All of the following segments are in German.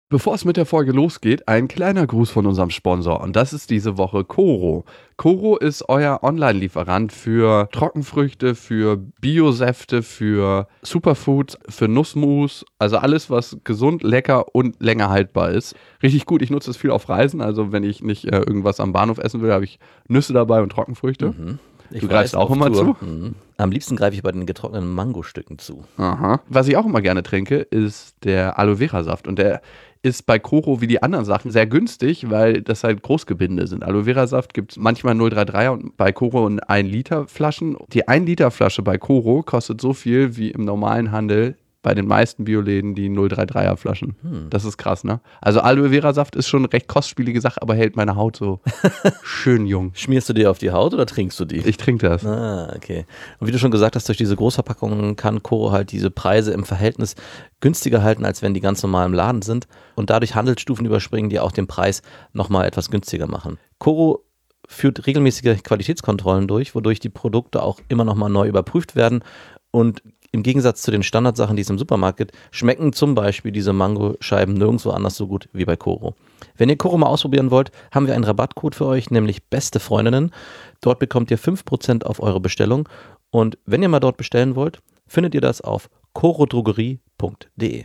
Bevor es mit der Folge losgeht, ein kleiner Gruß von unserem Sponsor und das ist diese Woche Koro. Koro ist euer Online-Lieferant für Trockenfrüchte, für Biosäfte, für Superfoods, für Nussmus, also alles, was gesund, lecker und länger haltbar ist. Richtig gut, ich nutze es viel auf Reisen, also wenn ich nicht irgendwas am Bahnhof essen will, habe ich Nüsse dabei und Trockenfrüchte. Du greifst auch immer zu? Am liebsten greife ich bei den getrockneten Mangostücken zu. Aha. Was ich auch immer gerne trinke, ist der Aloe Vera Saft und der ist bei Koro wie die anderen Sachen sehr günstig, weil das halt Großgebinde sind. Aloe Vera Saft gibt es manchmal 0,33er und bei Koro in 1 Liter Flaschen. Die 1 Liter Flasche bei Koro kostet so viel wie im normalen Handel bei den meisten Bioläden die 0,33er Flaschen. Das ist krass, ne? Also Aloe Vera Saft ist schon eine recht kostspielige Sache, aber hält meine Haut so schön jung. Schmierst du dir auf die Haut oder trinkst du die? Ich trinke das. Ah, okay. Und wie du schon gesagt hast, durch diese Großverpackungen kann Koro halt diese Preise im Verhältnis günstiger halten, als wenn die ganz normal im Laden sind und dadurch Handelsstufen überspringen, die auch den Preis nochmal etwas günstiger machen. Koro führt regelmäßige Qualitätskontrollen durch, wodurch die Produkte auch immer nochmal neu überprüft werden und im Gegensatz zu den Standardsachen, die es im Supermarkt gibt, schmecken zum Beispiel diese Mangoscheiben nirgendwo anders so gut wie bei Koro. Wenn ihr Koro mal ausprobieren wollt, haben wir einen Rabattcode für euch, nämlich Beste Freundinnen. Dort bekommt ihr 5% auf eure Bestellung und wenn ihr mal dort bestellen wollt, findet ihr das auf korodrogerie.de.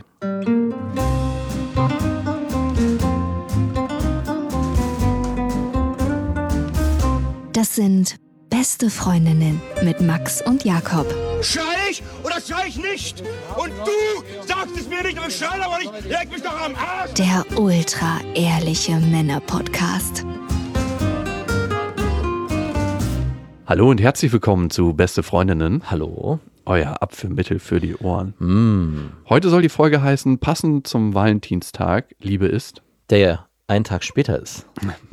Das sind Beste Freundinnen mit Max und Jakob. Schrei ich oder schrei ich nicht? Und du sagst es mir nicht, aber ich schrei aber nicht. Leg mich doch am Arsch. Der ultra-ehrliche Männer-Podcast. Hallo und herzlich willkommen zu Beste Freundinnen. Hallo. Euer Abführmittel für die Ohren. Heute soll die Folge heißen, passend zum Valentinstag, Liebe ist. Der ja einen Tag später ist.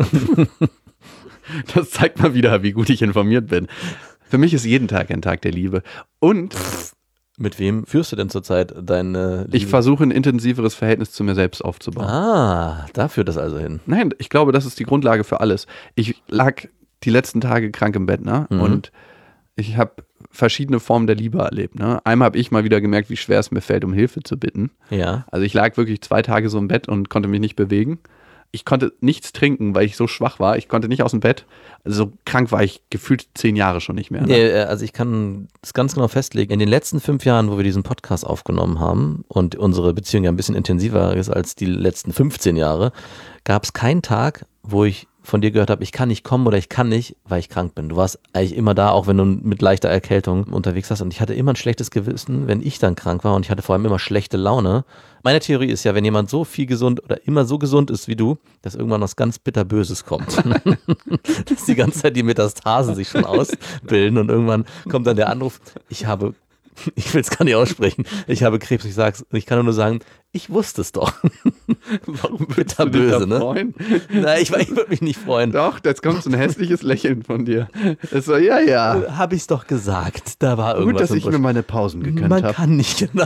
Das zeigt mal wieder, wie gut ich informiert bin. Für mich ist jeden Tag ein Tag der Liebe. Und mit wem führst du denn zurzeit deine Liebe? Ich versuche ein intensiveres Verhältnis zu mir selbst aufzubauen. Ah, da führt das also hin. Nein, ich glaube, das ist die Grundlage für alles. Ich lag die letzten Tage krank im Bett, ne? Und ich habe verschiedene Formen der Liebe erlebt, ne? Einmal habe ich mal wieder gemerkt, wie schwer es mir fällt, um Hilfe zu bitten. Ja. Also ich lag wirklich 2 Tage so im Bett und konnte mich nicht bewegen. Ich konnte nichts trinken, weil ich so schwach war. Ich konnte nicht aus dem Bett. Also so krank war ich gefühlt 10 Jahre schon nicht mehr. Ne? Nee, also ich kann das ganz genau festlegen. In den letzten 5 Jahren, wo wir diesen Podcast aufgenommen haben und unsere Beziehung ja ein bisschen intensiver ist als die letzten 15 Jahre, gab es keinen Tag, wo ich von dir gehört habe, ich kann nicht kommen oder ich kann nicht, weil ich krank bin. Du warst eigentlich immer da, auch wenn du mit leichter Erkältung unterwegs warst. Und ich hatte immer ein schlechtes Gewissen, wenn ich dann krank war und ich hatte vor allem immer schlechte Laune. Meine Theorie ist ja, wenn jemand so viel gesund oder immer so gesund ist wie du, dass irgendwann was ganz bitterböses kommt. Dass die ganze Zeit die Metastasen sich schon ausbilden und irgendwann kommt dann der Anruf, ich will es gar nicht aussprechen, ich habe Krebs, ich kann nur sagen, ich wusste es doch. Warum bitterböse, ne? Freuen? Nein, ich würde mich nicht freuen. Doch, jetzt kommt so ein hässliches Lächeln von dir. Es so, ja. Habe ich es doch gesagt. Da war irgendwas. Gut, dass ich mir meine Pausen gegönnt habe. Man kann nicht genau.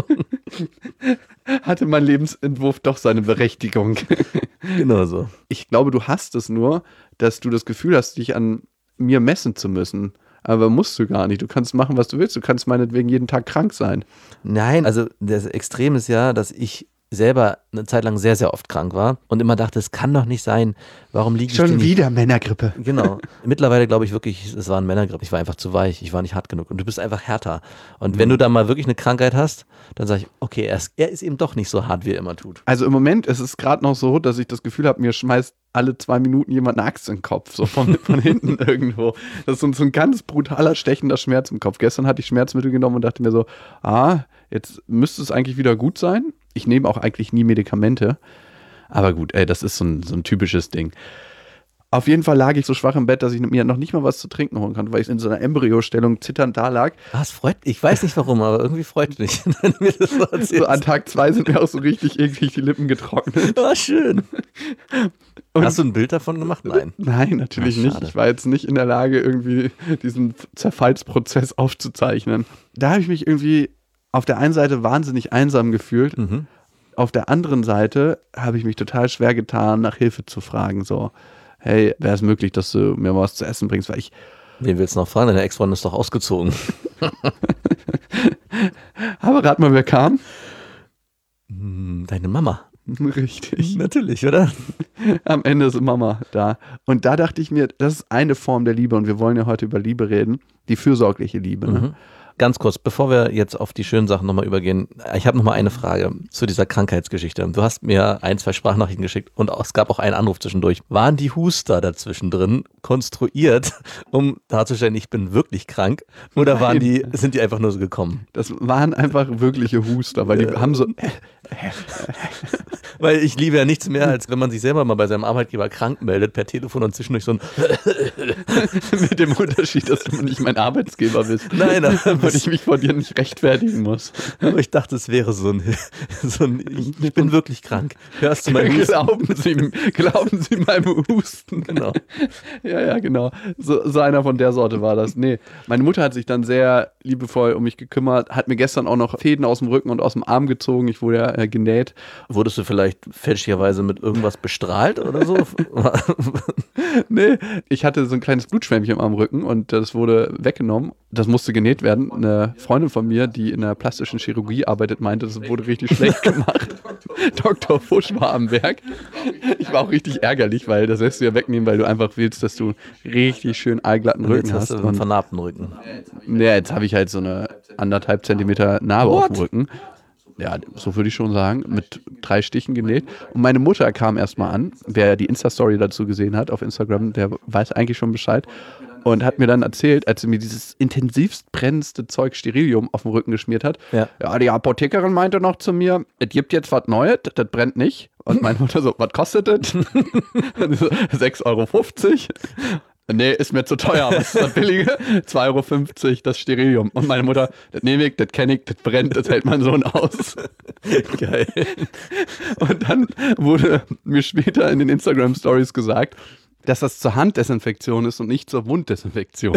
Hatte mein Lebensentwurf doch seine Berechtigung. Genau so. Ich glaube, du hast es nur, dass du das Gefühl hast, dich an mir messen zu müssen. Aber musst du gar nicht. Du kannst machen, was du willst. Du kannst meinetwegen jeden Tag krank sein. Nein, also das Extrem ist ja, dass ich selber eine Zeit lang sehr, sehr oft krank war und immer dachte, es kann doch nicht sein, warum liege ich schon nicht? wieder Männergrippe. Genau. Mittlerweile glaube ich wirklich, es war eine Männergrippe. Ich war einfach zu weich, ich war nicht hart genug und du bist einfach härter. Und wenn du dann mal wirklich eine Krankheit hast, dann sage ich, okay, er ist eben doch nicht so hart, wie er immer tut. Also im Moment ist es gerade noch so, dass ich das Gefühl habe, mir schmeißt alle 2 Minuten jemand eine Axt in den Kopf, so von hinten irgendwo. Das ist so ein ganz brutaler, stechender Schmerz im Kopf. Gestern hatte ich Schmerzmittel genommen und dachte mir so, jetzt müsste es eigentlich wieder gut sein. Ich nehme auch eigentlich nie Medikamente. Aber gut, das ist so ein typisches Ding. Auf jeden Fall lag ich so schwach im Bett, dass ich mir noch nicht mal was zu trinken holen konnte, weil ich in so einer Embryostellung zitternd da lag. Es freut mich. Ich weiß nicht warum, aber irgendwie freut mich, wenn du mir das so erzählst. So an Tag 2 sind mir auch so richtig eklig die Lippen getrocknet. Schön. Und hast du ein Bild davon gemacht? Nein. Nein, natürlich nicht. Ich war jetzt nicht in der Lage, irgendwie diesen Zerfallsprozess aufzuzeichnen. Da habe ich mich irgendwie auf der einen Seite wahnsinnig einsam gefühlt. Auf der anderen Seite habe ich mich total schwer getan, nach Hilfe zu fragen. So, hey, wäre es möglich, dass du mir was zu essen bringst? Weil ich Wen willst du noch fragen? Deine Ex-Freundin ist doch ausgezogen. Aber rat mal, wer kam? Deine Mama. Richtig. Natürlich, oder? Am Ende ist Mama da. Und da dachte ich mir, das ist eine Form der Liebe und wir wollen ja heute über Liebe reden. Die fürsorgliche Liebe. Ne? Ganz kurz, bevor wir jetzt auf die schönen Sachen nochmal übergehen, ich habe nochmal eine Frage zu dieser Krankheitsgeschichte. Du hast mir 1, 2 Sprachnachrichten geschickt und es gab auch einen Anruf zwischendurch. Waren die Huster dazwischen drin konstruiert, um darzustellen, ich bin wirklich krank? Oder sind die einfach nur so gekommen? Das waren einfach wirkliche Huster, weil die haben so... Weil ich liebe ja nichts mehr, als wenn man sich selber mal bei seinem Arbeitgeber krank meldet per Telefon und zwischendurch so ein mit dem Unterschied, dass du nicht mein Arbeitsgeber bist. Nein, weil ich mich vor dir nicht rechtfertigen muss. Aber ich dachte, es wäre so ein ich bin wirklich krank. Hörst du meinen Husten? Glauben Sie meinem Husten. Genau. Ja, genau. So einer von der Sorte war das. Nee, meine Mutter hat sich dann sehr liebevoll um mich gekümmert, hat mir gestern auch noch Fäden aus dem Rücken und aus dem Arm gezogen. Ich wurde ja genäht. Wurdest du vielleicht fälschlicherweise mit irgendwas bestrahlt oder so? Nee, ich hatte so ein kleines Blutschwämmchen am Rücken und das wurde weggenommen. Das musste genäht werden. Eine Freundin von mir, die in der plastischen Chirurgie arbeitet, meinte, das wurde richtig schlecht gemacht. Dr. Fusch war am Werk. Ich war auch richtig ärgerlich, weil das lässt du ja wegnehmen, weil du einfach willst, dass du richtig schön allglatten Rücken jetzt hast. Du einen vernarbten Rücken. Ja, jetzt habe ich halt so eine 1,5 Zentimeter Narbe auf dem Rücken. Ja, so würde ich schon sagen, mit 3 Stichen genäht. Und meine Mutter kam erstmal an. Wer die Insta-Story dazu gesehen hat auf Instagram, der weiß eigentlich schon Bescheid. Und hat mir dann erzählt, als sie mir dieses intensivst brennendste Zeug Sterilium auf dem Rücken geschmiert hat, ja, die Apothekerin meinte noch zu mir, es gibt jetzt was Neues, das brennt nicht. Und meine Mutter so, was kostet das? 6,50 Euro. Nee, ist mir zu teuer. Was ist das billige? 2,50 Euro das Sterilium. Und meine Mutter, das nehme ich, das kenne ich, das brennt, das hält mein Sohn aus. Geil. Und dann wurde mir später in den Instagram-Stories gesagt, dass das zur Handdesinfektion ist und nicht zur Wunddesinfektion.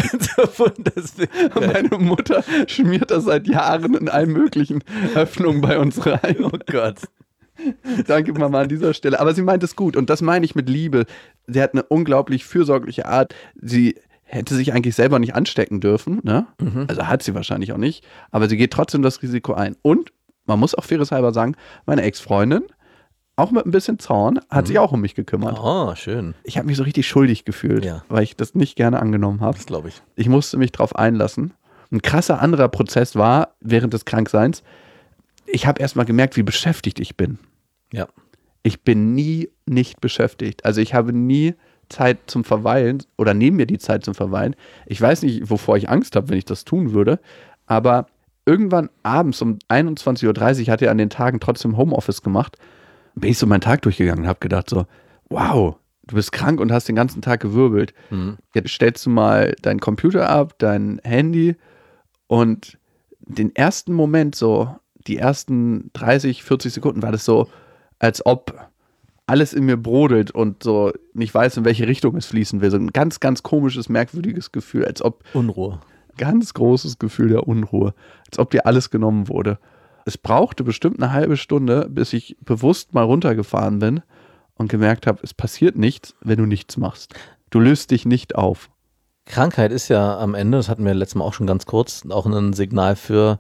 Und meine Mutter schmiert das seit Jahren in allen möglichen Öffnungen bei uns rein. Oh Gott. Danke, Mama, an dieser Stelle. Aber sie meint es gut und das meine ich mit Liebe. Sie hat eine unglaublich fürsorgliche Art. Sie hätte sich eigentlich selber nicht anstecken dürfen, ne? Also hat sie wahrscheinlich auch nicht, aber sie geht trotzdem das Risiko ein. Und man muss auch fairerweise sagen, meine Ex-Freundin, auch mit ein bisschen Zorn, hat sich auch um mich gekümmert. Oh, schön. Ich habe mich so richtig schuldig gefühlt, weil ich das nicht gerne angenommen habe. Das glaube ich. Ich musste mich drauf einlassen. Ein krasser anderer Prozess war, während des Krankseins, ich habe erstmal gemerkt, wie beschäftigt ich bin. Ja. Ich bin nie nicht beschäftigt. Also ich habe nie Zeit zum Verweilen oder nehme mir die Zeit zum Verweilen. Ich weiß nicht, wovor ich Angst habe, wenn ich das tun würde, aber irgendwann abends um 21:30 Uhr, ich hatte ja an den Tagen trotzdem Homeoffice gemacht, bin ich so meinen Tag durchgegangen und habe gedacht so, wow, du bist krank und hast den ganzen Tag gewirbelt. Jetzt stellst du mal deinen Computer ab, dein Handy und den ersten Moment so, die ersten 30, 40 Sekunden war das so, als ob alles in mir brodelt und so nicht weiß, in welche Richtung es fließen will. So ein ganz, ganz komisches, merkwürdiges Gefühl, als ob... Unruhe. Ganz großes Gefühl der Unruhe, als ob dir alles genommen wurde. Es brauchte bestimmt eine halbe Stunde, bis ich bewusst mal runtergefahren bin und gemerkt habe, es passiert nichts, wenn du nichts machst. Du löst dich nicht auf. Krankheit ist ja am Ende, das hatten wir letztes Mal auch schon ganz kurz, auch ein Signal für,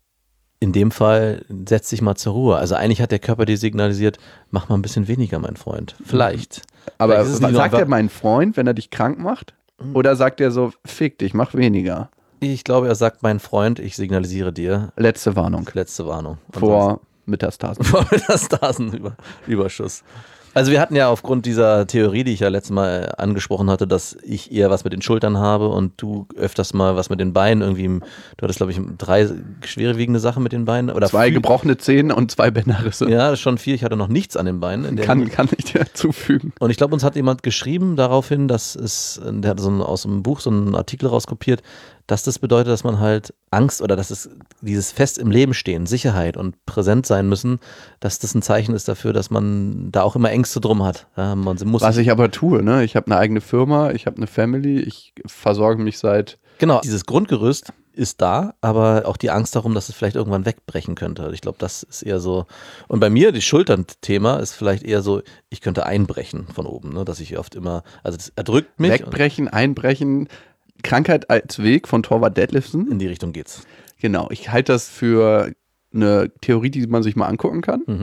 in dem Fall, setz dich mal zur Ruhe. Also eigentlich hat der Körper dir signalisiert, mach mal ein bisschen weniger, mein Freund. Vielleicht. Aber sagt er mein Freund, wenn er dich krank macht? Oder sagt er so, fick dich, mach weniger? Ich glaube, er sagt, mein Freund, ich signalisiere dir. Letzte Warnung. Letzte Warnung. Vor Metastasen. Vor Metastasenüberschuss. Also wir hatten ja aufgrund dieser Theorie, die ich ja letztes Mal angesprochen hatte, dass ich eher was mit den Schultern habe und du öfters mal was mit den Beinen. Irgendwie, du hattest, glaube ich, 3 schwerwiegende Sachen mit den Beinen. Oder 2 gebrochene Zähne und 2 Bänderrisse. Ja, das ist schon viel. Ich hatte noch nichts an den Beinen. Kann ich dir zufügen. Und ich glaube, uns hat jemand geschrieben daraufhin, dass der hat aus dem Buch so einen Artikel rauskopiert, dass das bedeutet, dass man halt Angst oder dass es dieses fest im Leben stehen, Sicherheit und präsent sein müssen, dass das ein Zeichen ist dafür, dass man da auch immer Ängste drum hat. Ja, was ich aber tue, ne? Ich habe eine eigene Firma, ich habe eine Family, ich versorge mich seit... Genau, dieses Grundgerüst ist da, aber auch die Angst darum, dass es vielleicht irgendwann wegbrechen könnte. Ich glaube, das ist eher so. Und bei mir, das Schultern-Thema ist vielleicht eher so, ich könnte einbrechen von oben, ne? Dass ich oft immer, also das erdrückt mich. Wegbrechen, einbrechen, Krankheit als Weg von Thorvald Detlefsen. In die Richtung geht's. Genau, ich halte das für eine Theorie, die man sich mal angucken kann.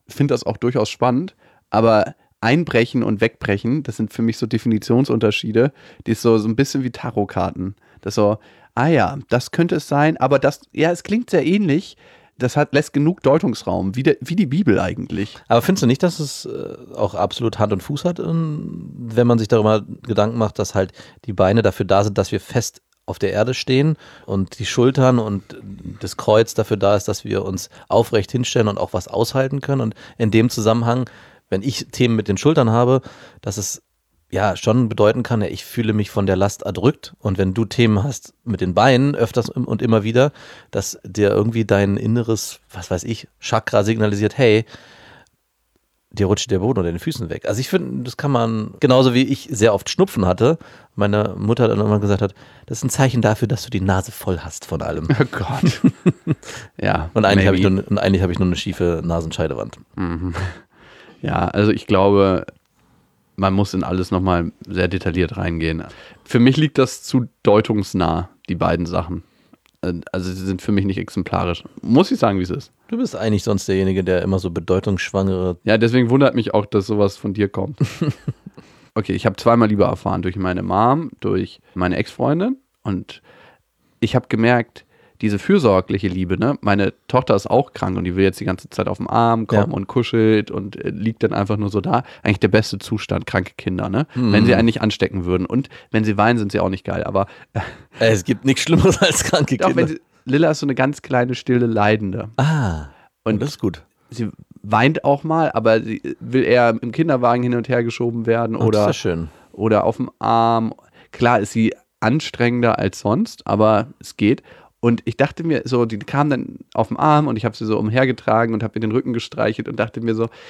finde das auch durchaus spannend, aber Einbrechen und Wegbrechen, das sind für mich so Definitionsunterschiede, die ist so ein bisschen wie Tarotkarten. Das so, das könnte es sein, aber es klingt sehr ähnlich. Das lässt genug Deutungsraum, wie die Bibel eigentlich. Aber findest du nicht, dass es auch absolut Hand und Fuß hat, wenn man sich darüber Gedanken macht, dass halt die Beine dafür da sind, dass wir fest auf der Erde stehen und die Schultern und das Kreuz dafür da ist, dass wir uns aufrecht hinstellen und auch was aushalten können. Und in dem Zusammenhang, wenn ich Themen mit den Schultern habe, dass es ja schon bedeuten kann, ich fühle mich von der Last erdrückt. Und wenn du Themen hast mit den Beinen öfters und immer wieder, dass dir irgendwie dein inneres, was weiß ich, Chakra signalisiert, hey, dir rutscht der Boden unter den Füßen weg. Also ich finde, das kann man, genauso wie ich sehr oft Schnupfen hatte, meine Mutter dann immer gesagt hat, das ist ein Zeichen dafür, dass du die Nase voll hast von allem. Oh Gott. Ja. Und eigentlich habe ich nur eine schiefe Nasenscheidewand. Mhm. Ja, also ich glaube, man muss in alles nochmal sehr detailliert reingehen. Für mich liegt das zu deutungsnah, die beiden Sachen. Also sie sind für mich nicht exemplarisch. Muss ich sagen, wie es ist. Du bist eigentlich sonst derjenige, der immer so bedeutungsschwangere... Ja, deswegen wundert mich auch, dass sowas von dir kommt. Okay, ich habe zweimal Liebe erfahren. Durch meine Mom, durch meine Ex-Freundin. Und ich habe gemerkt, diese fürsorgliche Liebe, ne? Meine Tochter ist auch krank und die will jetzt die ganze Zeit auf den Arm kommen und kuschelt und liegt dann einfach nur so da. Eigentlich der beste Zustand, kranke Kinder, ne? Wenn sie einen nicht anstecken würden. Und wenn sie weinen, sind sie auch nicht geil. Aber es gibt nichts Schlimmeres als kranke Kinder. Lilla ist so eine ganz kleine, stille Leidende. Und das ist gut. Sie weint auch mal, aber sie will eher im Kinderwagen hin und her geschoben werden oder, das ist ja schön. Oder auf dem Arm. Klar ist sie anstrengender als sonst, aber es geht. Und ich dachte mir so, die kam dann auf dem Arm und ich habe sie so umhergetragen und habe ihr den Rücken gestreichelt und dachte mir so,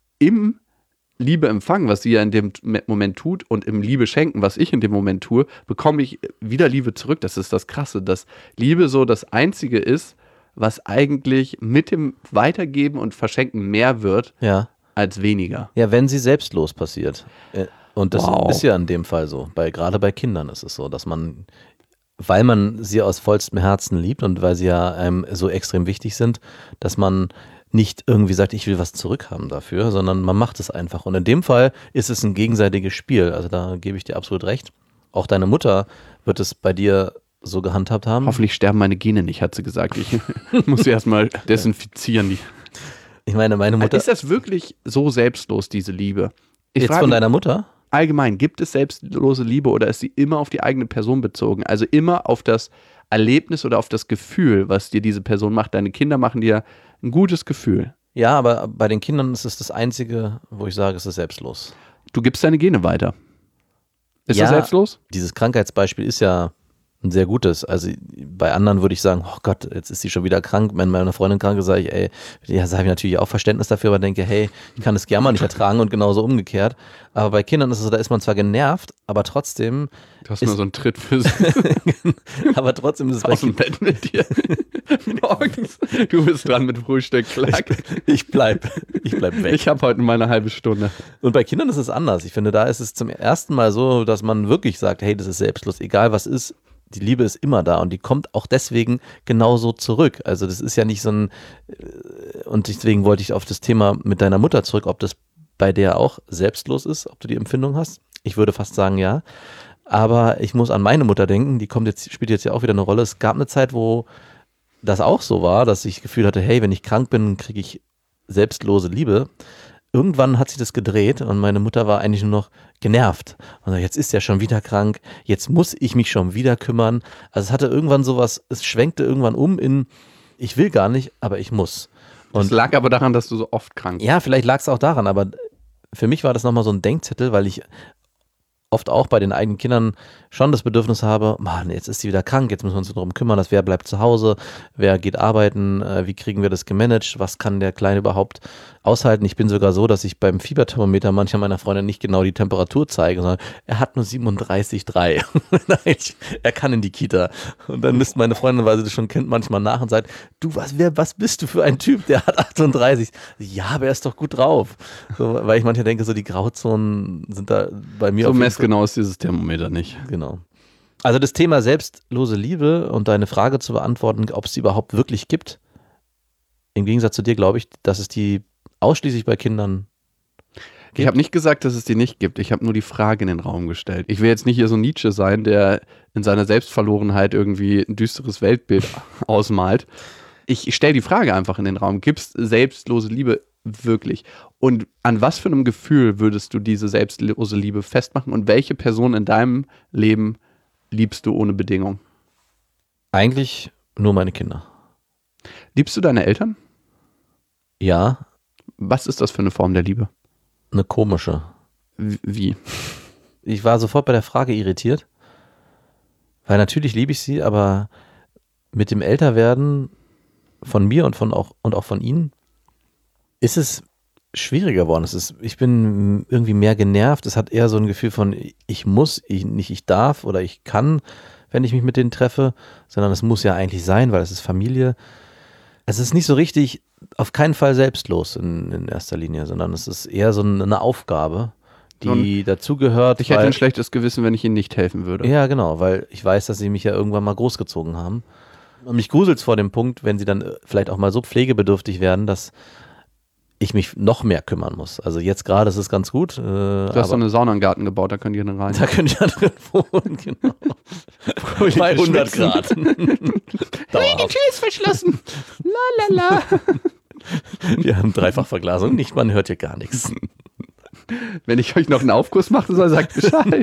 im Liebe-Empfang, was sie ja in dem Moment tut und im Liebe-Schenken, was ich in dem Moment tue, bekomme ich wieder Liebe zurück. Das ist das Krasse, dass Liebe so das Einzige ist, was eigentlich mit dem Weitergeben und Verschenken mehr wird als weniger. Ja, wenn sie selbstlos passiert. Und das ist ja in dem Fall so. Gerade bei Kindern ist es so, dass man... Weil man sie aus vollstem Herzen liebt und weil sie ja einem so extrem wichtig sind, dass man nicht irgendwie sagt, ich will was zurückhaben dafür, sondern man macht es einfach. Und in dem Fall ist es ein gegenseitiges Spiel. Also da gebe ich dir absolut recht. Auch deine Mutter wird es bei dir so gehandhabt haben. Hoffentlich sterben meine Gene nicht, hat sie gesagt. Ich muss sie erstmal desinfizieren. Ich meine Mutter... Ist das wirklich so selbstlos, diese Liebe? Jetzt von deiner Mutter? Allgemein, gibt es selbstlose Liebe oder ist sie immer auf die eigene Person bezogen? Also immer auf das Erlebnis oder auf das Gefühl, was dir diese Person macht. Deine Kinder machen dir ein gutes Gefühl. Ja, aber bei den Kindern ist es das Einzige, wo ich sage, es ist selbstlos. Du gibst deine Gene weiter. Ist das selbstlos? Dieses Krankheitsbeispiel ist ja ein sehr gutes. Also bei anderen würde ich sagen, oh Gott, jetzt ist sie schon wieder krank. Wenn meine Freundin krank ist, sage ich, habe ich natürlich auch Verständnis dafür, aber denke, hey, ich kann das gerne mal nicht ertragen und genauso umgekehrt. Aber bei Kindern ist es so, da ist man zwar genervt, aber trotzdem... Du hast nur so einen Tritt für sie. Aber trotzdem ist es aus dem Bett mit dir. Morgens. Du bist dran mit Frühstück. Ich bleib weg. Ich habe heute meine halbe Stunde. Und bei Kindern ist es anders. Ich finde, da ist es zum ersten Mal so, dass man wirklich sagt, hey, das ist selbstlos, egal was ist. Die Liebe ist immer da und die kommt auch deswegen genauso zurück. Also das ist ja nicht so ein, und deswegen wollte ich auf das Thema mit deiner Mutter zurück, ob das bei der auch selbstlos ist, ob du die Empfindung hast. Ich würde fast sagen, ja. Aber ich muss an meine Mutter denken, die spielt jetzt ja auch wieder eine Rolle. Es gab eine Zeit, wo das auch so war, dass ich das Gefühl hatte, hey, wenn ich krank bin, kriege ich selbstlose Liebe. Irgendwann hat sich das gedreht und meine Mutter war eigentlich nur noch genervt. Und jetzt ist er schon wieder krank, jetzt muss ich mich schon wieder kümmern. Also es hatte irgendwann sowas, es schwenkte irgendwann um in, ich will gar nicht, aber ich muss. Und das lag aber daran, dass du so oft krank bist. Ja, vielleicht lag es auch daran, aber für mich war das nochmal so ein Denkzettel, weil ich oft auch bei den eigenen Kindern schon das Bedürfnis habe, Mann, jetzt ist sie wieder krank, jetzt müssen wir uns darum kümmern, dass wer bleibt zu Hause, wer geht arbeiten, wie kriegen wir das gemanagt, was kann der Kleine überhaupt aushalten. Ich bin sogar so, dass ich beim Fieberthermometer manchmal meiner Freundin nicht genau die Temperatur zeige, sondern er hat nur 37,3. Nein, er kann in die Kita. Und dann misst meine Freundin, weil sie das schon kennt, manchmal nach und sagt, du, was bist du für ein Typ, der hat 38. Ja, aber er ist doch gut drauf. So, weil ich manchmal denke, so die Grauzonen sind da bei mir so messgenau ist dieses Thermometer nicht. Genau. Also das Thema selbstlose Liebe und deine Frage zu beantworten, ob es die überhaupt wirklich gibt. Im Gegensatz zu dir glaube ich, dass es die ausschließlich bei Kindern gibt. Ich habe nicht gesagt, dass es die nicht gibt. Ich habe nur die Frage in den Raum gestellt. Ich will jetzt nicht hier so Nietzsche sein, der in seiner Selbstverlorenheit irgendwie ein düsteres Weltbild ausmalt. Ich stelle die Frage einfach in den Raum. Gibt es selbstlose Liebe wirklich? Und an was für einem Gefühl würdest du diese selbstlose Liebe festmachen? Und welche Person in deinem Leben liebst du ohne Bedingung? Eigentlich nur meine Kinder. Liebst du deine Eltern? Ja. Was ist das für eine Form der Liebe? Eine komische. Wie? Ich war sofort bei der Frage irritiert, weil natürlich liebe ich sie, aber mit dem Älterwerden von mir und auch von ihnen ist es schwieriger geworden. Ich bin irgendwie mehr genervt. Es hat eher so ein Gefühl von ich muss, ich darf oder ich kann, wenn ich mich mit denen treffe, sondern es muss ja eigentlich sein, weil es ist Familie. Es ist nicht so richtig, auf keinen Fall selbstlos in erster Linie, sondern es ist eher so eine Aufgabe, die dazugehört. Ich hätte ein schlechtes Gewissen, wenn ich ihnen nicht helfen würde. Ja, genau, weil ich weiß, dass sie mich ja irgendwann mal großgezogen haben. Und mich gruselt's vor dem Punkt, wenn sie dann vielleicht auch mal so pflegebedürftig werden, dass ich mich noch mehr kümmern muss. Also jetzt gerade ist es ganz gut. Du hast so eine Sauna im Garten gebaut, da könnt ihr dann rein. Da könnt ihr drin wohnen, genau. Bei 100 Grad. Die Tür ist verschlossen. La. Wir haben Dreifachverglasung, nicht, man hört hier gar nichts. Wenn ich euch noch einen Aufguss mache, soll sagt Bescheid.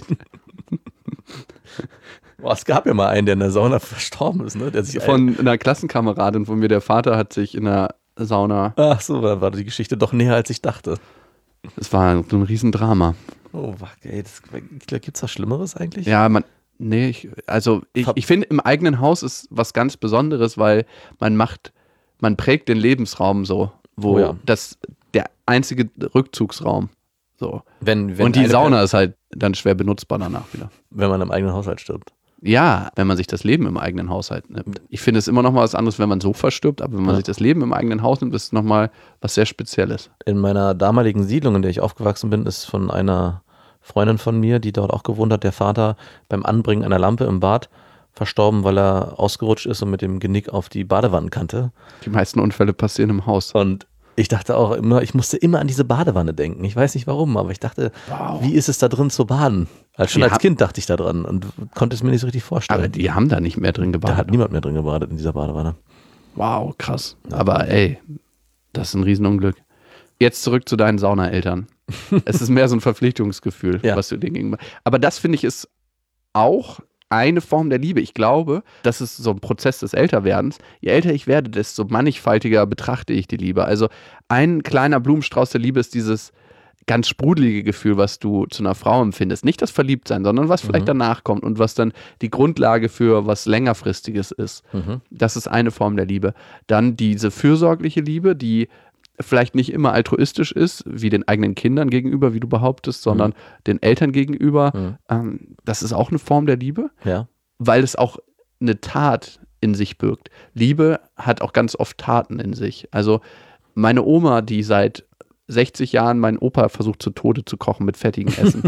Boah, es gab ja mal einen, der in der Sauna verstorben ist, ne? Der sich von einer Klassenkameradin von mir, der Vater hat sich in der Sauna. Ach so, da war die Geschichte doch näher, als ich dachte. Es war so ein Riesendrama. Oh, ey, gibt's was Schlimmeres eigentlich? Ja, ich finde, im eigenen Haus ist was ganz Besonderes, weil man prägt den Lebensraum so, wo das der einzige Rückzugsraum. So. Und die Sauna ist halt dann schwer benutzbar danach wieder. Wenn man im eigenen Haushalt stirbt. Ja, wenn man sich das Leben im eigenen Haushalt nimmt. Ich finde es immer noch mal was anderes, wenn man so verstirbt, aber wenn man sich das Leben im eigenen Haus nimmt, ist es noch mal was sehr Spezielles. In meiner damaligen Siedlung, in der ich aufgewachsen bin, ist von einer Freundin von mir, die dort auch gewohnt hat, der Vater beim Anbringen einer Lampe im Bad verstorben, weil er ausgerutscht ist und mit dem Genick auf die Badewannenkante. Die meisten Unfälle passieren im Haus. Und ich dachte auch immer, ich musste immer an diese Badewanne denken. Ich weiß nicht warum, aber ich dachte, Wie ist es da drin zu baden? Schon als Kind dachte ich da dran und konnte es mir nicht so richtig vorstellen. Aber die haben da nicht mehr drin gebadet. Da hat niemand mehr drin gebadet in dieser Badewanne. Wow, krass. Aber ey, das ist ein Riesenunglück. Jetzt zurück zu deinen Saunaeltern. Es ist mehr so ein Verpflichtungsgefühl, was du denen gegenüber. Aber das finde ich ist auch eine Form der Liebe. Ich glaube, das ist so ein Prozess des Älterwerdens. Je älter ich werde, desto mannigfaltiger betrachte ich die Liebe. Also ein kleiner Blumenstrauß der Liebe ist dieses ganz sprudelige Gefühl, was du zu einer Frau empfindest. Nicht das Verliebtsein, sondern was vielleicht danach kommt und was dann die Grundlage für was längerfristiges ist. Das ist eine Form der Liebe. Dann diese fürsorgliche Liebe, die vielleicht nicht immer altruistisch ist, wie den eigenen Kindern gegenüber, wie du behauptest, sondern den Eltern gegenüber. Das ist auch eine Form der Liebe, weil es auch eine Tat in sich birgt. Liebe hat auch ganz oft Taten in sich. Also meine Oma, die seit 60 Jahren meinen Opa versucht zu Tode zu kochen mit fettigem Essen.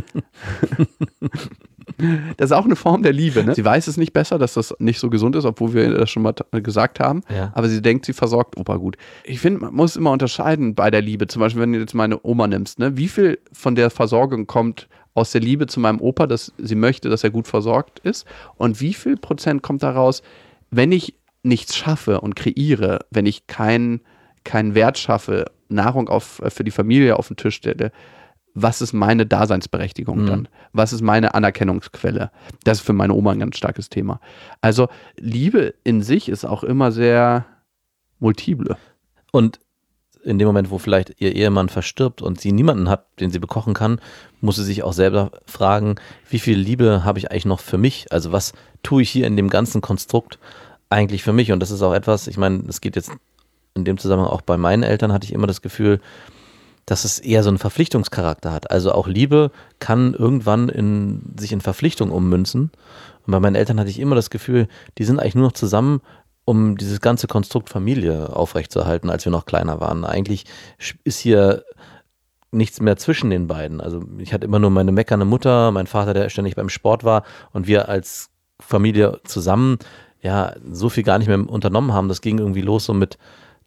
Das ist auch eine Form der Liebe, ne? Sie weiß es nicht besser, dass das nicht so gesund ist, obwohl wir das schon mal gesagt haben. Ja. Aber sie denkt, sie versorgt Opa gut. Ich finde, man muss immer unterscheiden bei der Liebe. Zum Beispiel, wenn du jetzt meine Oma nimmst, ne? Wie viel von der Versorgung kommt aus der Liebe zu meinem Opa, dass sie möchte, dass er gut versorgt ist? Und wie viel Prozent kommt daraus, wenn ich nichts schaffe und kreiere, wenn ich keinen Wert schaffe, Nahrung für die Familie auf den Tisch stelle, was ist meine Daseinsberechtigung dann? Was ist meine Anerkennungsquelle? Das ist für meine Oma ein ganz starkes Thema. Also Liebe in sich ist auch immer sehr multiple. Und in dem Moment, wo vielleicht ihr Ehemann verstirbt und sie niemanden hat, den sie bekochen kann, muss sie sich auch selber fragen, wie viel Liebe habe ich eigentlich noch für mich? Also was tue ich hier in dem ganzen Konstrukt eigentlich für mich? Und das ist auch etwas, ich meine, es geht jetzt in dem Zusammenhang auch bei meinen Eltern, hatte ich immer das Gefühl, dass es eher so einen Verpflichtungscharakter hat. Also auch Liebe kann irgendwann sich in Verpflichtung ummünzen. Und bei meinen Eltern hatte ich immer das Gefühl, die sind eigentlich nur noch zusammen, um dieses ganze Konstrukt Familie aufrechtzuerhalten, als wir noch kleiner waren. Eigentlich ist hier nichts mehr zwischen den beiden. Also ich hatte immer nur meine meckernde Mutter, mein Vater, der ständig beim Sport war und wir als Familie zusammen so viel gar nicht mehr unternommen haben. Das ging irgendwie los so mit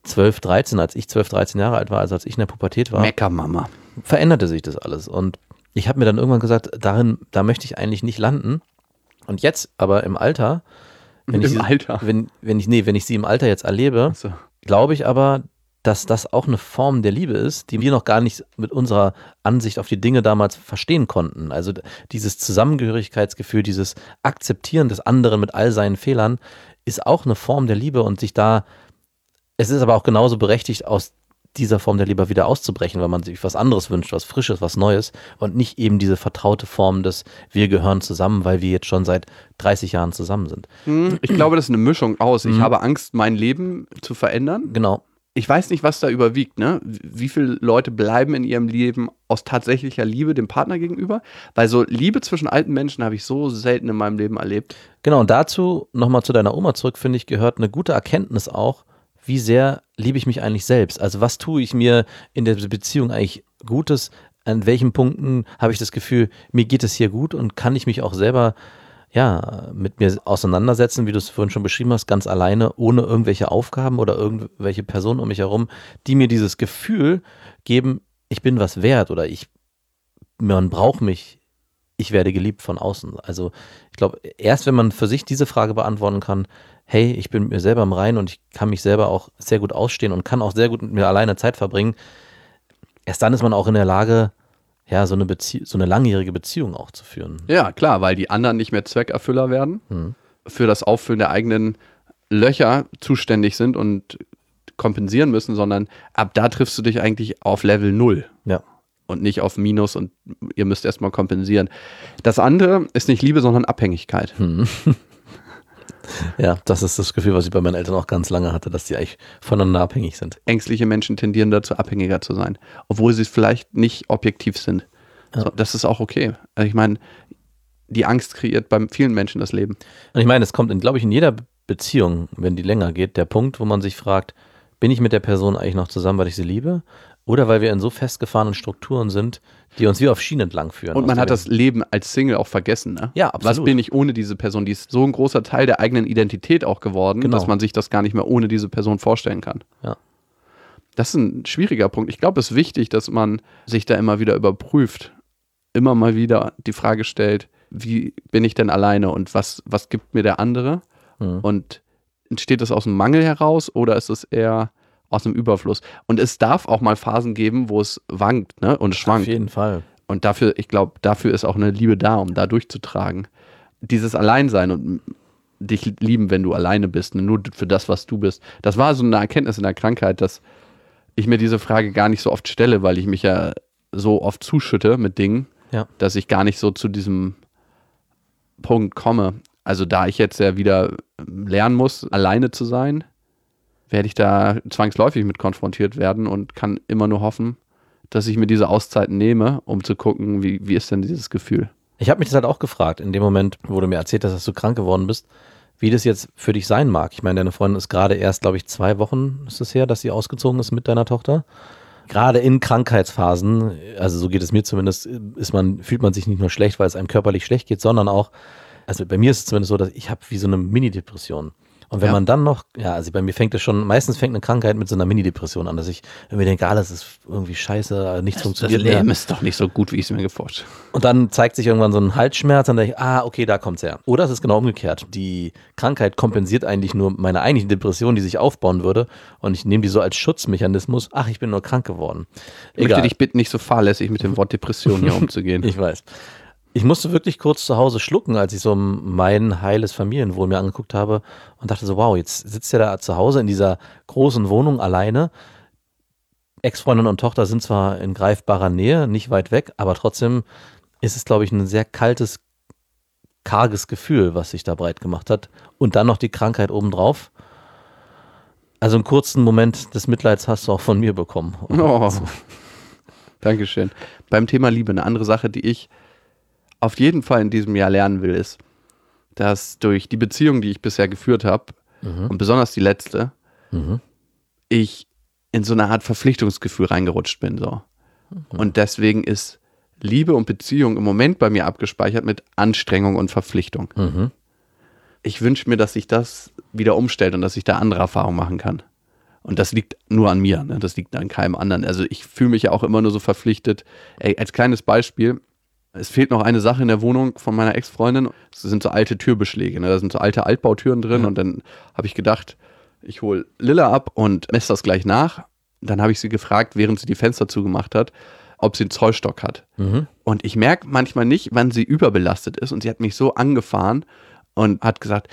12, 13 Jahre alt war, also als ich in der Pubertät war, Meckermama. veränderte sich das alles. Und ich habe mir dann irgendwann gesagt, da möchte ich eigentlich nicht landen. Und jetzt aber im Alter, wenn ich sie im Alter jetzt erlebe, So. glaube ich aber, dass das auch eine Form der Liebe ist, die wir noch gar nicht mit unserer Ansicht auf die Dinge damals verstehen konnten. Also dieses Zusammengehörigkeitsgefühl, dieses Akzeptieren des anderen mit all seinen Fehlern ist auch eine Form der Liebe und es ist aber auch genauso berechtigt, aus dieser Form der Liebe wieder auszubrechen, weil man sich was anderes wünscht, was Frisches, was Neues und nicht eben diese vertraute Form des wir gehören zusammen, weil wir jetzt schon seit 30 Jahren zusammen sind. Ich glaube, das ist eine Mischung aus. Ich habe Angst, mein Leben zu verändern. Genau. Ich weiß nicht, was da überwiegt, ne? Wie viele Leute bleiben in ihrem Leben aus tatsächlicher Liebe dem Partner gegenüber? Weil so Liebe zwischen alten Menschen habe ich so selten in meinem Leben erlebt. Genau, und dazu, nochmal zu deiner Oma zurück, finde ich, gehört eine gute Erkenntnis auch, wie sehr liebe ich mich eigentlich selbst? Also was tue ich mir in der Beziehung eigentlich Gutes? An welchen Punkten habe ich das Gefühl, mir geht es hier gut und kann ich mich auch selber mit mir auseinandersetzen, wie du es vorhin schon beschrieben hast, ganz alleine, ohne irgendwelche Aufgaben oder irgendwelche Personen um mich herum, die mir dieses Gefühl geben, ich bin was wert oder man braucht mich, ich werde geliebt von außen. Also ich glaube, erst wenn man für sich diese Frage beantworten kann, hey, ich bin mit mir selber im Reinen und ich kann mich selber auch sehr gut ausstehen und kann auch sehr gut mit mir alleine Zeit verbringen, erst dann ist man auch in der Lage, so eine langjährige Beziehung auch zu führen. Ja, klar, weil die anderen nicht mehr Zweckerfüller werden, für das Auffüllen der eigenen Löcher zuständig sind und kompensieren müssen, sondern ab da triffst du dich eigentlich auf Level 0. Ja. Und nicht auf Minus und ihr müsst erstmal kompensieren. Das andere ist nicht Liebe, sondern Abhängigkeit. Ja, das ist das Gefühl, was ich bei meinen Eltern auch ganz lange hatte, dass die eigentlich voneinander abhängig sind. Ängstliche Menschen tendieren dazu, abhängiger zu sein, obwohl sie vielleicht nicht objektiv sind. Ja. So, das ist auch okay. Also ich meine, die Angst kreiert bei vielen Menschen das Leben. Und ich meine, es kommt, glaube ich, in jeder Beziehung, wenn die länger geht, der Punkt, wo man sich fragt, bin ich mit der Person eigentlich noch zusammen, weil ich sie liebe? Oder weil wir in so festgefahrenen Strukturen sind, die uns wie auf Schienen entlang führen. Und man hat das Leben als Single auch vergessen. Ne? Ja, absolut. Was bin ich ohne diese Person? Die ist so ein großer Teil der eigenen Identität auch geworden, Genau. dass man sich das gar nicht mehr ohne diese Person vorstellen kann. Ja. Das ist ein schwieriger Punkt. Ich glaube, es ist wichtig, dass man sich da immer wieder überprüft. Immer mal wieder die Frage stellt, wie bin ich denn alleine und was gibt mir der andere? Und entsteht das aus dem Mangel heraus oder ist es eher aus dem Überfluss? Und es darf auch mal Phasen geben, wo es wankt, ne? Und schwankt. Auf jeden Fall. Und ich glaube, dafür ist auch eine Liebe da, um da durchzutragen. Dieses Alleinsein und dich lieben, wenn du alleine bist, nur für das, was du bist. Das war so eine Erkenntnis in der Krankheit, dass ich mir diese Frage gar nicht so oft stelle, weil ich mich ja so oft zuschütte mit Dingen, dass ich gar nicht so zu diesem Punkt komme. Also da ich jetzt ja wieder lernen muss, alleine zu sein, werde ich da zwangsläufig mit konfrontiert werden und kann immer nur hoffen, dass ich mir diese Auszeiten nehme, um zu gucken, wie ist denn dieses Gefühl. Ich habe mich das halt auch gefragt, in dem Moment, wo du mir erzählt hast, dass du krank geworden bist, wie das jetzt für dich sein mag. Ich meine, deine Freundin ist gerade erst, glaube ich, 2 Wochen ist es her, dass sie ausgezogen ist mit deiner Tochter. Gerade in Krankheitsphasen, also so geht es mir zumindest, fühlt man sich nicht nur schlecht, weil es einem körperlich schlecht geht, sondern auch, also bei mir ist es zumindest so, dass ich habe wie so eine Mini-Depression. Und wenn man dann noch, also bei mir meistens fängt eine Krankheit mit so einer Mini-Depression an, dass ich irgendwie denke, alles ist irgendwie scheiße, nichts funktioniert mehr. Das Leben ist doch nicht so gut, wie ich es mir geforscht. Und dann zeigt sich irgendwann so ein Halsschmerz, dann denke ich, okay, da kommt's her. Oder es ist genau umgekehrt. Die Krankheit kompensiert eigentlich nur meine eigentliche Depression, die sich aufbauen würde. Und ich nehme die so als Schutzmechanismus, ich bin nur krank geworden. Ich möchte dich bitten, nicht so fahrlässig mit dem Wort Depression hier umzugehen. Ich weiß. Ich musste wirklich kurz zu Hause schlucken, als ich so mein heiles Familienwohl mir angeguckt habe und dachte so, wow, jetzt sitzt er da zu Hause in dieser großen Wohnung alleine. Ex-Freundin und Tochter sind zwar in greifbarer Nähe, nicht weit weg, aber trotzdem ist es, glaube ich, ein sehr kaltes, karges Gefühl, was sich da breit gemacht hat. Und dann noch die Krankheit obendrauf. Also einen kurzen Moment des Mitleids hast du auch von mir bekommen. Dankeschön. Beim Thema Liebe, eine andere Sache, die ich auf jeden Fall in diesem Jahr lernen will, ist, dass durch die Beziehung, die ich bisher geführt habe, und besonders die letzte, ich in so eine Art Verpflichtungsgefühl reingerutscht bin. So. Und deswegen ist Liebe und Beziehung im Moment bei mir abgespeichert mit Anstrengung und Verpflichtung. Ich wünsche mir, dass sich das wieder umstellt und dass ich da andere Erfahrungen machen kann. Und das liegt nur an mir, ne? Das liegt an keinem anderen. Also ich fühle mich ja auch immer nur so verpflichtet. Ey, als kleines Beispiel, es fehlt noch eine Sache in der Wohnung von meiner Ex-Freundin. Das sind so alte Türbeschläge, ne? Da sind so alte Altbautüren drin und dann habe ich gedacht, ich hole Lilla ab und messe das gleich nach. Dann habe ich sie gefragt, während sie die Fenster zugemacht hat, ob sie einen Zollstock hat. Und ich merke manchmal nicht, wann sie überbelastet ist. Und sie hat mich so angefahren und hat gesagt,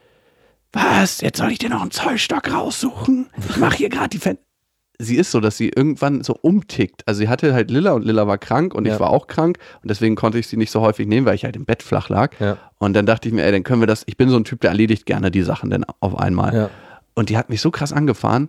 was, jetzt soll ich dir noch einen Zollstock raussuchen? Ich mache hier gerade die Fenster. Sie ist so, dass sie irgendwann so umtickt. Also sie hatte halt Lilla und Lilla war krank und ich war auch krank. Und deswegen konnte ich sie nicht so häufig nehmen, weil ich halt im Bett flach lag. Ja. Und dann dachte ich mir, ey, dann können wir das, ich bin so ein Typ, der erledigt gerne die Sachen dann auf einmal. Ja. Und die hat mich so krass angefahren.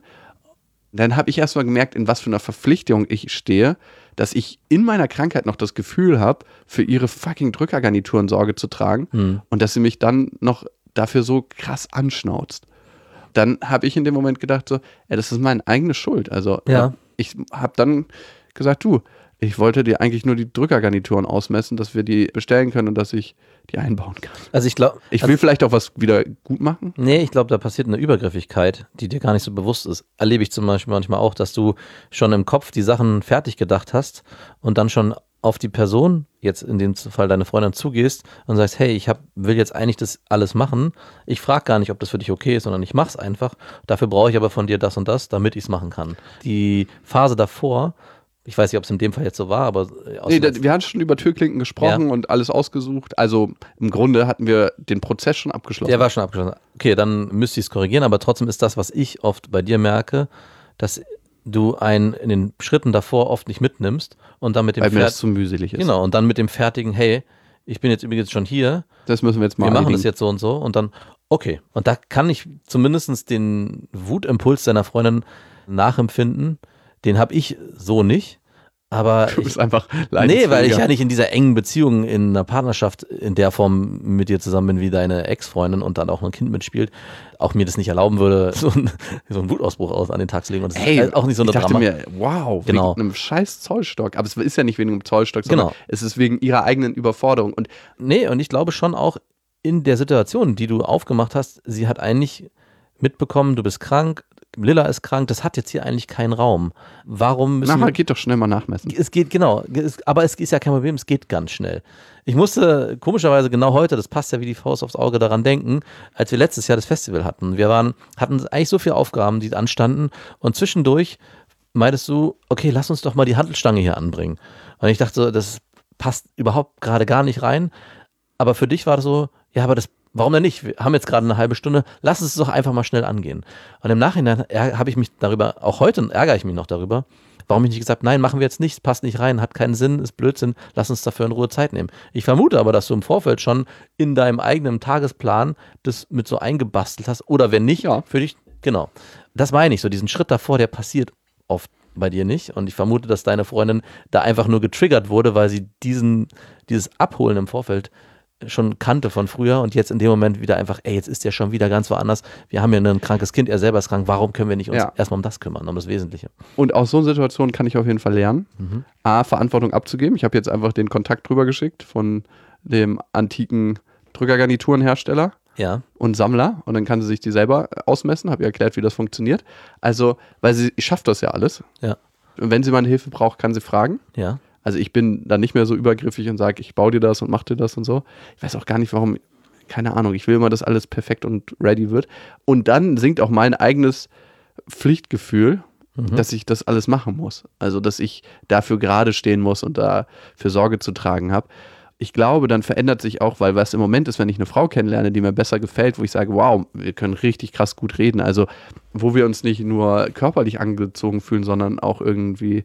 Dann habe ich erst mal gemerkt, in was für einer Verpflichtung ich stehe, dass ich in meiner Krankheit noch das Gefühl habe, für ihre fucking Drückergarnituren Sorge zu tragen und dass sie mich dann noch dafür so krass anschnauzt. Dann habe ich in dem Moment gedacht so, das ist meine eigene Schuld. Also ich habe dann gesagt, du, ich wollte dir eigentlich nur die Drückergarnituren ausmessen, dass wir die bestellen können und dass ich die einbauen kann. Also ich glaube, ich will vielleicht auch was wieder gut machen. Nee, ich glaube, da passiert eine Übergriffigkeit, die dir gar nicht so bewusst ist. Erlebe ich zum Beispiel manchmal auch, dass du schon im Kopf die Sachen fertig gedacht hast und dann schon auf die Person, jetzt in dem Fall deine Freundin, zugehst und sagst, hey, will jetzt eigentlich das alles machen. Ich frage gar nicht, ob das für dich okay ist, sondern ich mache es einfach. Dafür brauche ich aber von dir das und das, damit ich es machen kann. Die Phase davor, ich weiß nicht, ob es in dem Fall jetzt so war, aber... wir hatten schon über Türklinken gesprochen und alles ausgesucht. Also im Grunde hatten wir den Prozess schon abgeschlossen. Der war schon abgeschlossen. Okay, dann müsste ich es korrigieren, aber trotzdem ist das, was ich oft bei dir merke, dass du einen in den Schritten davor oft nicht mitnimmst und dann mit dem weil mir das zu mühselig ist. Genau, und dann mit dem fertigen, hey, ich bin jetzt übrigens schon hier. Das müssen wir jetzt mal Wir machen das jetzt so und dann, okay. Und da kann ich zumindest den Wutimpuls deiner Freundin nachempfinden. Den habe ich so nicht. Aber du bist einfach Nee, weil ich ja nicht in dieser engen Beziehung in einer Partnerschaft in der Form mit dir zusammen bin wie deine Ex-Freundin und dann auch noch ein Kind mitspielt, auch mir das nicht erlauben würde, so einen Wutausbruch an den Tag zu legen. Und das ist auch nicht so eine Drama. Ich dachte mir, wow, genau. Wegen einem scheiß Zollstock. Aber es ist ja nicht wegen einem Zollstock, sondern es ist wegen ihrer eigenen Überforderung. Und ich glaube schon auch in der Situation, die du aufgemacht hast, sie hat eigentlich mitbekommen, du bist krank, Lilla ist krank, das hat jetzt hier eigentlich keinen Raum. Warum müssen wir... geht doch schnell mal nachmessen. Es geht, genau. Aber es ist ja kein Problem, es geht ganz schnell. Ich musste komischerweise genau heute, das passt ja wie die Faust aufs Auge, daran denken, als wir letztes Jahr das Festival hatten. Wir hatten eigentlich so viele Aufgaben, die anstanden und zwischendurch meintest du, okay, lass uns doch mal die Hantelstange hier anbringen. Und ich dachte so, das passt überhaupt gerade gar nicht rein. Aber für dich war das so, ja, aber warum denn nicht? Wir haben jetzt gerade eine halbe Stunde, lass uns doch einfach mal schnell angehen. Und im Nachhinein habe ich mich darüber, auch heute ärgere ich mich noch darüber, warum ich nicht gesagt habe, nein, machen wir jetzt nicht, passt nicht rein, hat keinen Sinn, ist Blödsinn, lass uns dafür in Ruhe Zeit nehmen. Ich vermute aber, dass du im Vorfeld schon in deinem eigenen Tagesplan das mit so eingebastelt hast oder wenn nicht, für dich, genau. Das meine ich, so diesen Schritt davor, der passiert oft bei dir nicht und ich vermute, dass deine Freundin da einfach nur getriggert wurde, weil sie dieses Abholen im Vorfeld schon kannte von früher und jetzt in dem Moment wieder einfach, jetzt ist der schon wieder ganz woanders. Wir haben ja ein krankes Kind, er selber ist krank. Warum können wir nicht uns erstmal um das kümmern, um das Wesentliche? Und aus so einer Situation kann ich auf jeden Fall lernen, Verantwortung abzugeben. Ich habe jetzt einfach den Kontakt drüber geschickt von dem antiken Drückergarniturenhersteller und Sammler und dann kann sie sich die selber ausmessen. Habe ihr erklärt, wie das funktioniert. Also, weil sie schafft das ja alles. Ja. Und wenn sie mal Hilfe braucht, kann sie fragen. Ja. Also ich bin dann nicht mehr so übergriffig und sage, ich baue dir das und mach dir das und so. Ich weiß auch gar nicht, warum, keine Ahnung, ich will immer, dass alles perfekt und ready wird. Und dann sinkt auch mein eigenes Pflichtgefühl, dass ich das alles machen muss. Also dass ich dafür gerade stehen muss und dafür Sorge zu tragen habe. Ich glaube, dann verändert sich auch, weil was im Moment ist, wenn ich eine Frau kennenlerne, die mir besser gefällt, wo ich sage, wow, wir können richtig krass gut reden. Also wo wir uns nicht nur körperlich angezogen fühlen, sondern auch irgendwie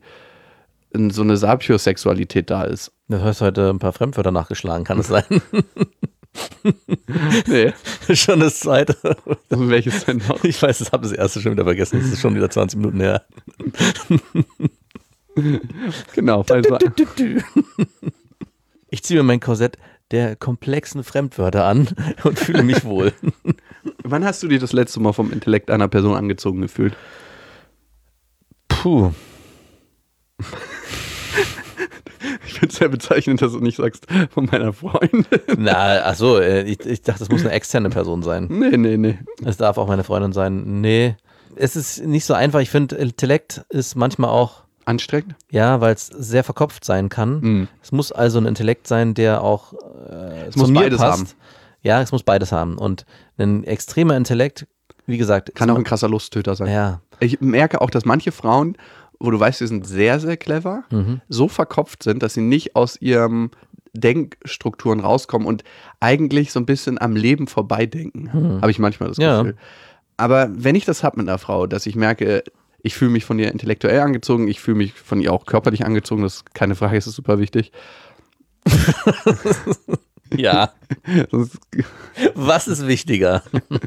so eine Sapiosexualität da ist. Du hast heute ein paar Fremdwörter nachgeschlagen, kann es sein? Nee. Schon das zweite. Welches denn noch? Ich weiß, ich habe das erste schon wieder vergessen. Das ist schon wieder 20 Minuten her. Genau. Ich ziehe mir mein Korsett der komplexen Fremdwörter an und fühle mich wohl. Wann hast du dir das letzte Mal vom Intellekt einer Person angezogen gefühlt? Puh. Ich finde es sehr bezeichnend, dass du nicht sagst, von meiner Freundin. Ich dachte, das muss eine externe Person sein. Nee. Es darf auch meine Freundin sein. Nee, es ist nicht so einfach. Ich finde, Intellekt ist manchmal auch Anstrengend? ja, weil es sehr verkopft sein kann. Es muss also ein Intellekt sein, der auch Es zu muss mir beides passt. haben. Ja, es muss beides haben. Und ein extremer Intellekt, wie gesagt, Kann auch ein krasser Lusttöter sein. ja, Ich merke auch, dass manche Frauen, wo du weißt, sie sind sehr, sehr clever, so verkopft sind, dass sie nicht aus ihren Denkstrukturen rauskommen und eigentlich so ein bisschen am Leben vorbeidenken. Habe ich manchmal das Ja. Gefühl. Aber wenn ich das habe mit einer Frau, dass ich merke, ich fühle mich von ihr intellektuell angezogen, ich fühle mich von ihr auch körperlich angezogen, das ist keine Frage, das ist super wichtig. ja. Das ist, Was ist wichtiger?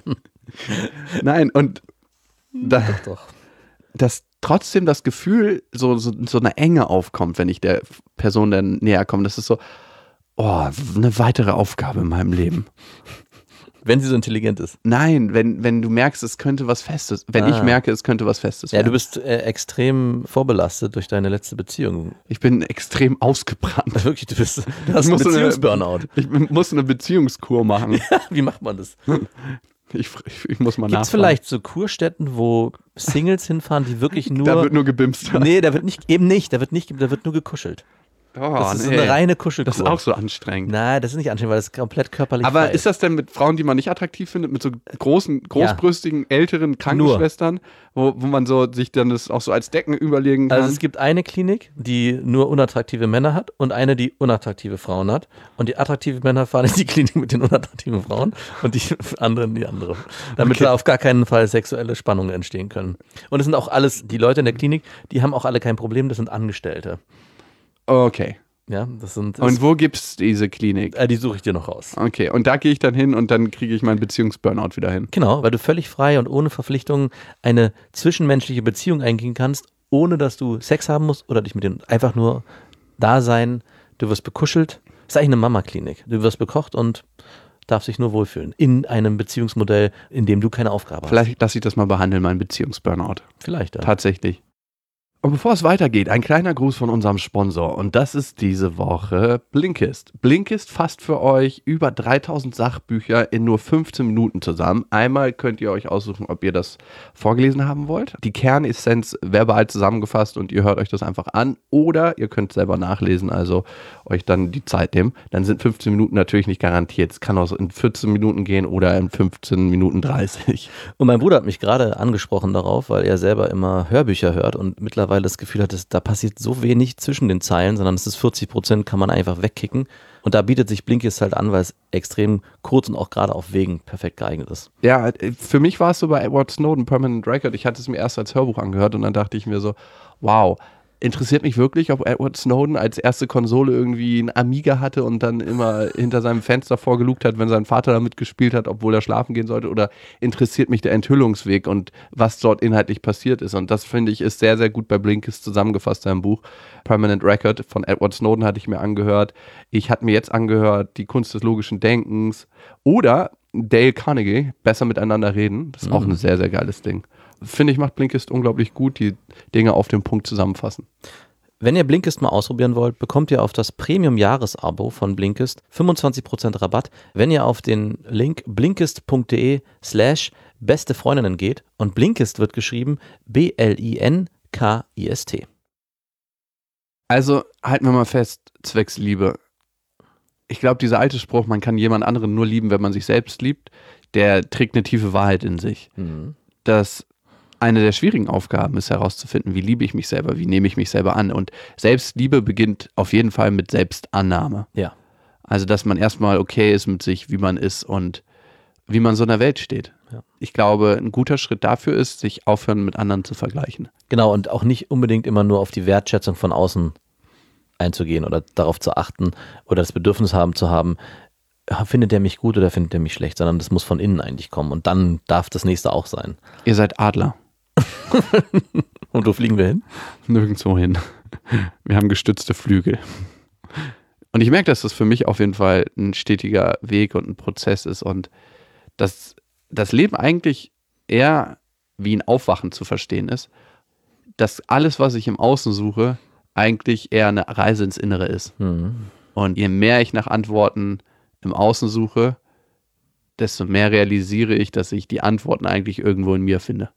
nein, und da, Doch. dass trotzdem das Gefühl so eine Enge aufkommt, wenn ich der Person dann näher komme. Das ist so, oh, eine weitere Aufgabe in meinem Leben. Wenn sie so intelligent ist. Nein, wenn du merkst, es könnte was Festes, wenn ich merke, es könnte was Festes Ja, werden. du bist extrem vorbelastet durch deine letzte Beziehung. Ich bin extrem ausgebrannt. Wirklich, du hast einen muss so eine- Beziehungsburnout. Ich muss eine Beziehungskur machen. Wie macht man das? Ich muss mal Gibt es nachfragen. vielleicht so Kurstätten, wo Singles hinfahren, die wirklich nur... Da wird nur gebimst. nee, da wird nur gekuschelt. Oh, Das ist eine reine Kuschelkur. Das ist auch so anstrengend. Nein, das ist nicht anstrengend, weil das komplett körperlich Aber frei ist das denn mit Frauen, die man nicht attraktiv findet, mit so großbrüstigen, älteren Krankenschwestern, wo man so sich dann das auch so als Decken überlegen kann? Also es gibt eine Klinik, die nur unattraktive Männer hat und eine, die unattraktive Frauen hat. Und die attraktiven Männer fahren in die Klinik mit den unattraktiven Frauen und die anderen die andere. Damit Okay. da auf gar keinen Fall sexuelle Spannungen entstehen können. Und es sind auch alles, die Leute in der Klinik, die haben auch alle kein Problem, das sind Angestellte. Okay. Ja, das sind, Und wo gibt's diese Klinik? die suche ich dir noch raus. Okay, und da gehe ich dann hin und dann kriege ich meinen Beziehungsburnout wieder hin. Genau, weil du völlig frei und ohne Verpflichtungen eine zwischenmenschliche Beziehung eingehen kannst, ohne dass du Sex haben musst oder dich mit denen einfach nur da sein. Du wirst bekuschelt. Das ist eigentlich eine Mama-Klinik. Du wirst bekocht und darfst dich nur wohlfühlen. In einem Beziehungsmodell, in dem du keine Aufgabe hast. Vielleicht lasse ich das mal behandeln, meinen Beziehungsburnout. Vielleicht, ja. Tatsächlich. Und bevor es weitergeht, ein kleiner Gruß von unserem Sponsor. Und das ist diese Woche Blinkist. Blinkist fasst für euch über 3000 Sachbücher in nur 15 Minuten zusammen. Einmal könnt ihr euch aussuchen, ob ihr das vorgelesen haben wollt. Die Kernessenz verbal zusammengefasst und ihr hört euch das einfach an. Oder ihr könnt selber nachlesen, also euch dann die Zeit nehmen. Dann sind 15 Minuten natürlich nicht garantiert. Es kann auch so in 14 Minuten gehen oder in 15 Minuten 30. Und mein Bruder hat mich gerade angesprochen darauf, weil er selber immer Hörbücher hört und mittlerweile das Gefühl hat, da passiert so wenig zwischen den Zeilen, sondern es ist 40% kann man einfach wegkicken. Und da bietet sich Blinkist halt an, weil es extrem kurz und auch gerade auf Wegen perfekt geeignet ist. Ja, für mich war es so bei Edward Snowden, Permanent Record. Ich hatte es mir erst als Hörbuch angehört und dann dachte ich mir so, wow, interessiert mich wirklich, ob Edward Snowden als erste Konsole irgendwie einen Amiga hatte und dann immer hinter seinem Fenster vorgelugt hat, wenn sein Vater damit gespielt hat, obwohl er schlafen gehen sollte? Oder interessiert mich der Enthüllungsweg und was dort inhaltlich passiert ist? Und das, finde ich, ist sehr, sehr gut bei Blinkist zusammengefasst, im Buch. Permanent Record von Edward Snowden hatte ich mir angehört. Ich hatte mir jetzt angehört, Die Kunst des logischen Denkens oder Dale Carnegie, Besser miteinander reden. Das ist auch ein sehr, sehr geiles Ding. Finde ich, macht Blinkist unglaublich gut, die Dinge auf den Punkt zusammenfassen. Wenn ihr Blinkist mal ausprobieren wollt, bekommt ihr auf das Premium-Jahres-Abo von Blinkist 25% Rabatt, wenn ihr auf den Link blinkist.de/bestefreundinnen geht und Blinkist wird geschrieben BLINKIST. Also halten wir mal fest, zwecks Liebe. Ich glaube, dieser alte Spruch, man kann jemand anderen nur lieben, wenn man sich selbst liebt, der trägt eine tiefe Wahrheit in sich. Dass eine der schwierigen Aufgaben ist herauszufinden, wie liebe ich mich selber, wie nehme ich mich selber an. Und Selbstliebe beginnt auf jeden Fall mit Selbstannahme. Ja. Also, dass man erstmal okay ist mit sich, wie man ist und wie man so in der Welt steht. Ja. Ich glaube, ein guter Schritt dafür ist, sich aufhören, mit anderen zu vergleichen. Genau, und auch nicht unbedingt immer nur auf die Wertschätzung von außen einzugehen oder darauf zu achten oder das Bedürfnis zu haben, findet er mich gut oder findet er mich schlecht, sondern das muss von innen eigentlich kommen und dann darf das nächste auch sein. Ihr seid Adler. Und wo fliegen wir hin? Nirgendwo hin. Wir haben gestützte Flügel. Und ich merke, dass das für mich auf jeden Fall ein stetiger Weg und ein Prozess ist und dass das Leben eigentlich eher wie ein Aufwachen zu verstehen ist, dass alles, was ich im Außen suche, eigentlich eher eine Reise ins Innere ist. Und je mehr ich nach Antworten im Außen suche, desto mehr realisiere ich, dass ich die Antworten eigentlich irgendwo in mir finde.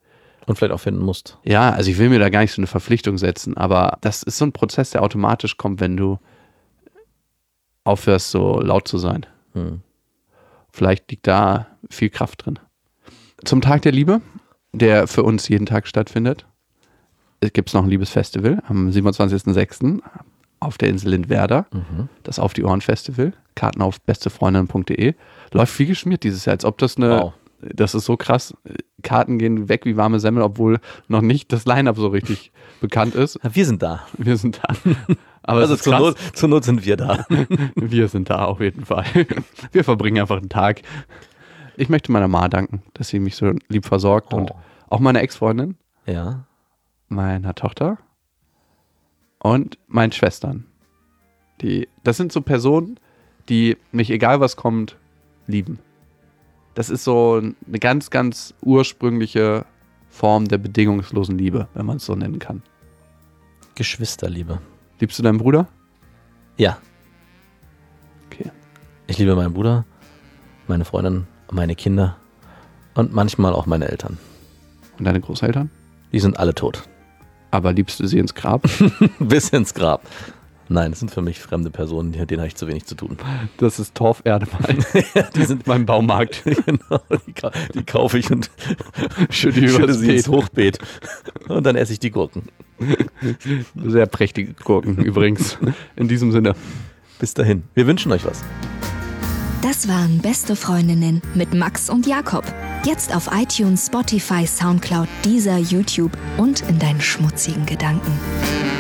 Und vielleicht auch finden musst. Ja, also ich will mir da gar nicht so eine Verpflichtung setzen, aber das ist so ein Prozess, der automatisch kommt, wenn du aufhörst, so laut zu sein. Vielleicht liegt da viel Kraft drin. Zum Tag der Liebe, der für uns jeden Tag stattfindet, gibt es noch ein Liebesfestival am 27.06. auf der Insel Lindwerder. Das Auf die Ohren Festival. Karten auf bestefreundinnen.de. Läuft wie geschmiert dieses Jahr, als ob das eine... Wow. Das ist so krass. Karten gehen weg wie warme Semmel, obwohl noch nicht das Line-Up so richtig bekannt ist. Wir sind da. Wir sind da. Aber also zur Not sind wir da. Wir sind da auf jeden Fall. Wir verbringen einfach einen Tag. Ich möchte meiner Ma danken, dass sie mich so lieb versorgt und auch meiner Ex-Freundin, ja, meiner Tochter und meinen Schwestern. Das sind so Personen, die mich, egal was kommt, lieben. Das ist so eine ganz, ganz ursprüngliche Form der bedingungslosen Liebe, wenn man es so nennen kann. Geschwisterliebe. Liebst du deinen Bruder? Ja. Okay. Ich liebe meinen Bruder, meine Freundin, meine Kinder und manchmal auch meine Eltern. Und deine Großeltern? Die sind alle tot. Aber liebst du sie ins Grab? Bis ins Grab. Nein, das sind für mich fremde Personen, mit denen habe ich zu wenig zu tun. Das ist Torferde-Mal. Die sind beim Baumarkt. Genau, die kaufe ich und schütte sie ins Hochbeet. Und dann esse ich die Gurken. Sehr prächtige Gurken übrigens. In diesem Sinne. Bis dahin. Wir wünschen euch was. Das waren Beste Freundinnen mit Max und Jakob. Jetzt auf iTunes, Spotify, Soundcloud, Deezer, YouTube und in deinen schmutzigen Gedanken.